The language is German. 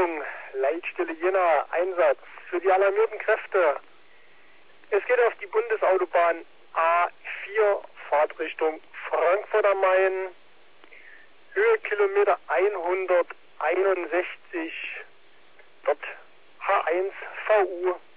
Achtung, Leitstelle Jena, Einsatz für die alarmierten Kräfte. Es geht auf die Bundesautobahn A4, Fahrtrichtung Frankfurt am Main, Höhe Kilometer 161, dort H1 VU